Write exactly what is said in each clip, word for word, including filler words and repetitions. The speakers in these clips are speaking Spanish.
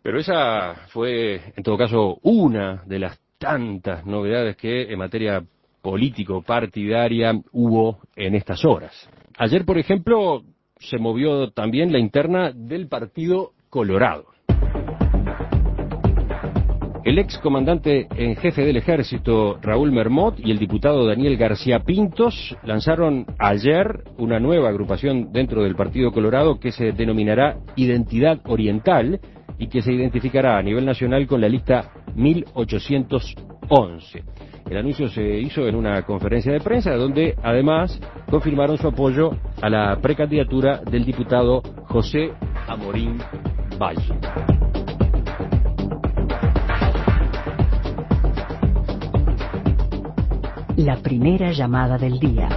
Pero esa fue, en todo caso, una de las tantas novedades que en materia político-partidaria hubo en estas horas. Ayer, por ejemplo, se movió también la interna del Partido Colorado. El ex comandante en jefe del ejército, Raúl Mermot, y el diputado Daniel García Pintos lanzaron ayer una nueva agrupación dentro del Partido Colorado que se denominará Identidad Oriental y que se identificará a nivel nacional con la lista mil ochocientos once. El anuncio se hizo en una conferencia de prensa donde además confirmaron su apoyo a la precandidatura del diputado José Amorín Valle. La primera llamada del día.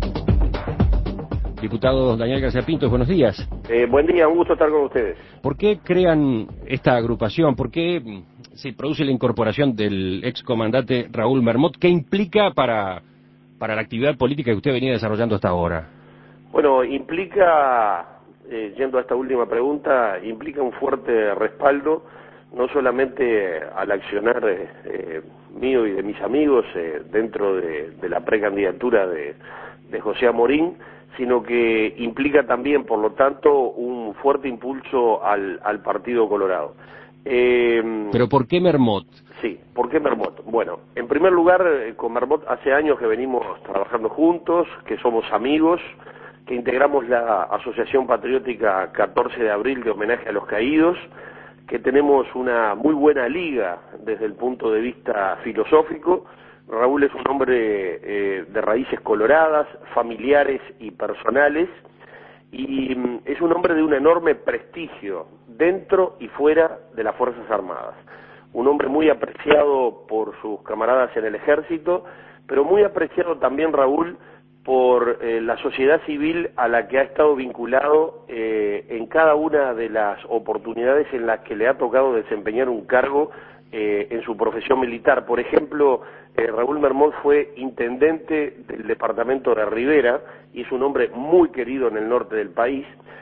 Diputado Daniel García Pintos, buenos días. Eh, buen día, un gusto estar con ustedes. ¿Por qué crean esta agrupación? ¿Por qué se produce la incorporación del excomandante Raúl Mermot? ¿Qué implica para, para la actividad política que usted venía desarrollando hasta ahora? Bueno, implica, eh, yendo a esta última pregunta, implica un fuerte respaldo, no solamente al accionar eh, eh, mío y de mis amigos eh, dentro de, de la precandidatura de, de José Amorín, sino que implica también, por lo tanto, un fuerte impulso al, al Partido Colorado. Eh, ¿Pero por qué Mermot? Sí, ¿por qué Mermot? Bueno, en primer lugar, eh, con Mermot hace años que venimos trabajando juntos, que somos amigos, que integramos la Asociación Patriótica catorce de abril de homenaje a los caídos, que tenemos una muy buena liga desde el punto de vista filosófico. Raúl es un hombre eh, de raíces coloradas, familiares y personales, y mm, es un hombre de un enorme prestigio dentro y fuera de las Fuerzas Armadas. Un hombre muy apreciado por sus camaradas en el ejército, pero muy apreciado también, Raúl, por eh, la sociedad civil a la que ha estado vinculado eh, en cada una de las oportunidades en las que le ha tocado desempeñar un cargo eh, en su profesión militar. Por ejemplo, eh, Raúl Mermot fue intendente del departamento de Rivera y es un hombre muy querido en el norte del país.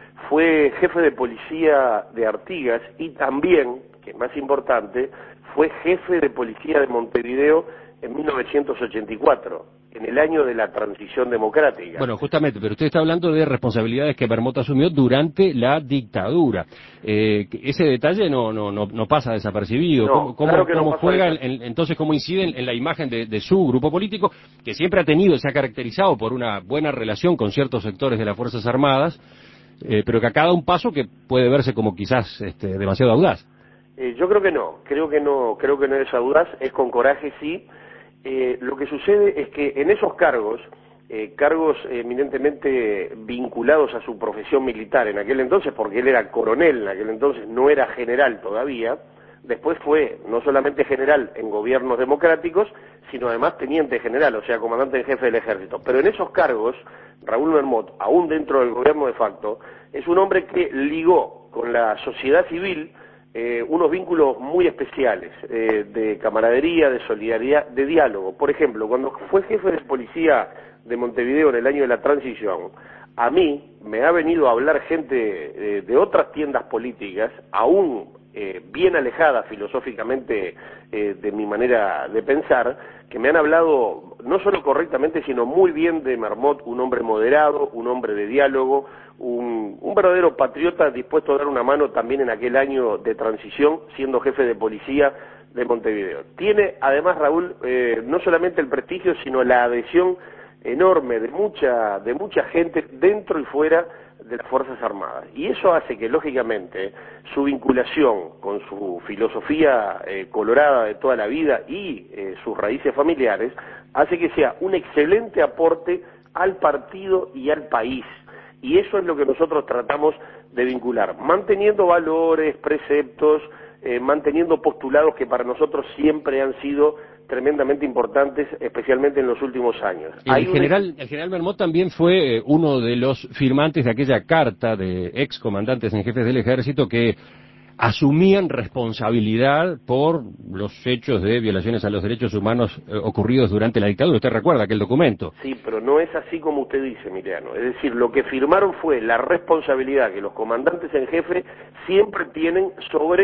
Fue jefe de policía de Artigas y también, que es más importante, fue jefe de policía de Montevideo en mil novecientos ochenta y cuatro, en el año de la transición democrática. Bueno, justamente, pero usted está hablando de responsabilidades que Mermot asumió durante la dictadura. Eh, ese detalle no no no, no pasa desapercibido. No, ¿Cómo, cómo, claro que no cómo pasa juega, eso. en, entonces, cómo incide en, en la imagen de, de su grupo político, que siempre ha tenido, se ha caracterizado por una buena relación con ciertos sectores de las Fuerzas Armadas, eh, pero que a cada un paso que puede verse como quizás este, demasiado audaz? Eh, yo creo que no, creo que no, creo que no es audaz, es con coraje, sí. Eh, lo que sucede es que en esos cargos, eh, cargos eminentemente vinculados a su profesión militar en aquel entonces, porque él era coronel en aquel entonces, no era general todavía, después fue no solamente general en gobiernos democráticos, sino además teniente general, o sea, comandante en jefe del ejército. Pero en esos cargos, Raúl Mermot, aún dentro del gobierno de facto, es un hombre que ligó con la sociedad civil Eh, unos vínculos muy especiales, eh, de camaradería, de solidaridad, de diálogo. Por ejemplo, cuando fue jefe de policía de Montevideo en el año de la transición, a mí me ha venido a hablar gente eh, de otras tiendas políticas, aún eh, bien alejada filosóficamente eh, de mi manera de pensar, que me han hablado no solo correctamente, sino muy bien de Mermot, un hombre moderado, un hombre de diálogo, un, un verdadero patriota dispuesto a dar una mano también en aquel año de transición, siendo jefe de policía de Montevideo. Tiene además, Raúl, eh, no solamente el prestigio, sino la adhesión enorme de mucha, de mucha gente dentro y fuera de las Fuerzas Armadas. Y eso hace que, lógicamente, su vinculación con su filosofía eh, colorada de toda la vida y eh, sus raíces familiares, hace que sea un excelente aporte al partido y al país. Y eso es lo que nosotros tratamos de vincular, manteniendo valores, preceptos, eh, manteniendo postulados que para nosotros siempre han sido tremendamente importantes, especialmente en los últimos años. El Hay general, un... el general Mermot también fue eh, uno de los firmantes de aquella carta de ex comandantes en jefes del ejército que asumían responsabilidad por los hechos de violaciones a los derechos humanos eh, ocurridos durante la dictadura. ¿Usted recuerda aquel documento? Sí, pero no es así como usted dice, Emiliano. Es decir, lo que firmaron fue la responsabilidad que los comandantes en jefe siempre tienen sobre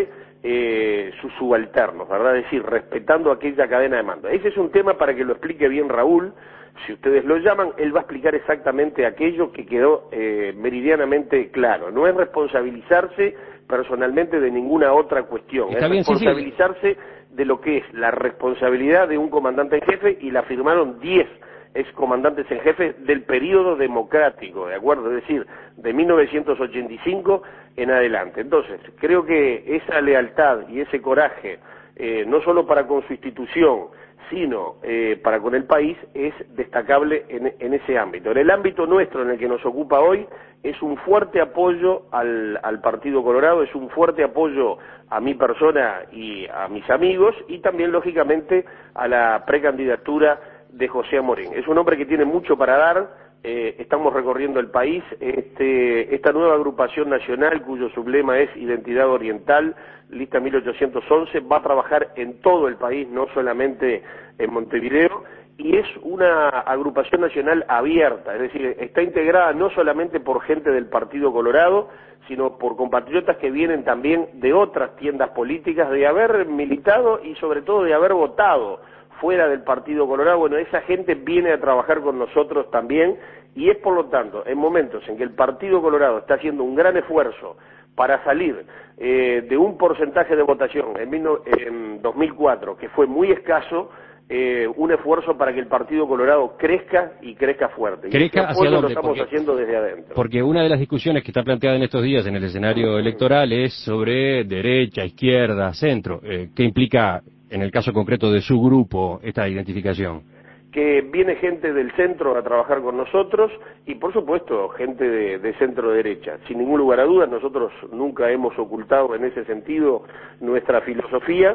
eh, sus subalternos, ¿verdad? Es decir, respetando aquella cadena de mando. Ese es un tema para que lo explique bien Raúl. Si ustedes lo llaman, él va a explicar exactamente aquello que quedó eh, meridianamente claro. No es responsabilizarse personalmente de ninguna otra cuestión, Está es bien, responsabilizarse sí, sí. de lo que es la responsabilidad de un comandante en jefe, y la firmaron diez excomandantes en jefe del periodo democrático, ¿de acuerdo? Es decir, de mil novecientos ochenta y cinco en adelante. Entonces, creo que esa lealtad y ese coraje, eh, no solo para con su institución, sino eh, para con el país, es destacable en, en ese ámbito. En el ámbito nuestro, en el que nos ocupa hoy, es un fuerte apoyo al, al Partido Colorado, es un fuerte apoyo a mi persona y a mis amigos, y también, lógicamente, a la precandidatura de José Amorín. Es un hombre que tiene mucho para dar. Eh, estamos recorriendo el país. Este, esta nueva agrupación nacional, cuyo sublema es Identidad Oriental, lista mil ochocientos once, va a trabajar en todo el país, no solamente en Montevideo, y es una agrupación nacional abierta, es decir, está integrada no solamente por gente del Partido Colorado, sino por compatriotas que vienen también de otras tiendas políticas, de haber militado y sobre todo de haber votado fuera del Partido Colorado. Bueno, esa gente viene a trabajar con nosotros también, y es por lo tanto, en momentos en que el Partido Colorado está haciendo un gran esfuerzo para salir eh, de un porcentaje de votación en, mil, en dos mil cuatro que fue muy escaso, eh, un esfuerzo para que el Partido Colorado crezca y crezca fuerte. ¿Crezca hacia dónde? Lo estamos porque, haciendo desde adentro. Porque una de las discusiones que está planteada en estos días en el escenario electoral es sobre derecha, izquierda, centro. Eh, ¿Qué implica, en el caso concreto de su grupo, esta identificación? Que viene gente del centro a trabajar con nosotros, y por supuesto gente de, de centro derecha. Sin ningún lugar a dudas, nosotros nunca hemos ocultado en ese sentido nuestra filosofía.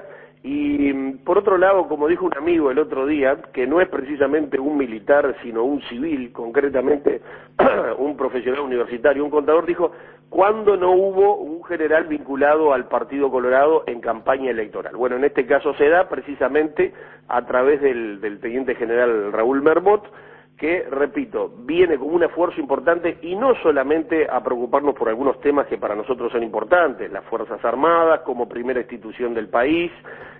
Y por otro lado, como dijo un amigo el otro día, que no es precisamente un militar, sino un civil, concretamente un profesional universitario, un contador, dijo: ¿cuándo no hubo un general vinculado al Partido Colorado en campaña electoral? Bueno, en este caso se da precisamente a través del, del teniente general Raúl Mermot, que, repito, viene con un esfuerzo importante, y no solamente a preocuparnos por algunos temas que para nosotros son importantes, las Fuerzas Armadas como primera institución del país,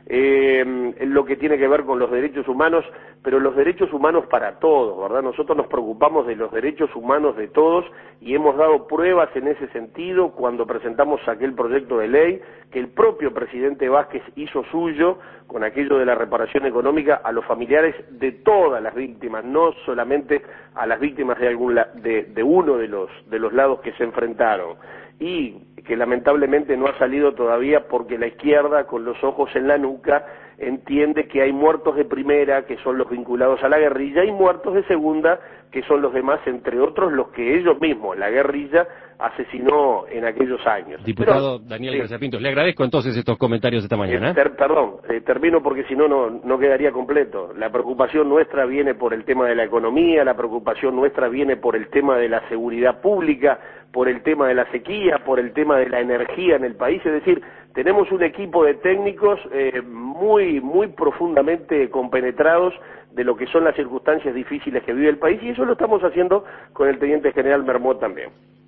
eh, lo que tiene que ver con los derechos humanos, pero los derechos humanos para todos, ¿verdad? Nosotros nos preocupamos de los derechos humanos de todos, y hemos dado pruebas en ese sentido cuando presentamos aquel proyecto de ley que el propio presidente Vázquez hizo suyo, con aquello de la reparación económica a los familiares de todas las víctimas, no solamente a las víctimas de algún la, de, de uno de los de los lados que se enfrentaron, y que lamentablemente no ha salido todavía porque la izquierda, con los ojos en la nuca, entiende que hay muertos de primera, que son los vinculados a la guerrilla, y muertos de segunda, que son los demás, entre otros los que ellos mismos, la guerrilla, asesinó en aquellos años. Diputado Pero, Daniel sí. García Pintos, le agradezco entonces estos comentarios esta mañana. Eh, ter, perdón, eh, termino porque si no, no quedaría completo. La preocupación nuestra viene por el tema de la economía, la preocupación nuestra viene por el tema de la seguridad pública, por el tema de la sequía, por el tema de la energía en el país. Es decir, tenemos un equipo de técnicos eh, muy, muy profundamente compenetrados de lo que son las circunstancias difíciles que vive el país, y eso lo estamos haciendo con el teniente general Mermot también.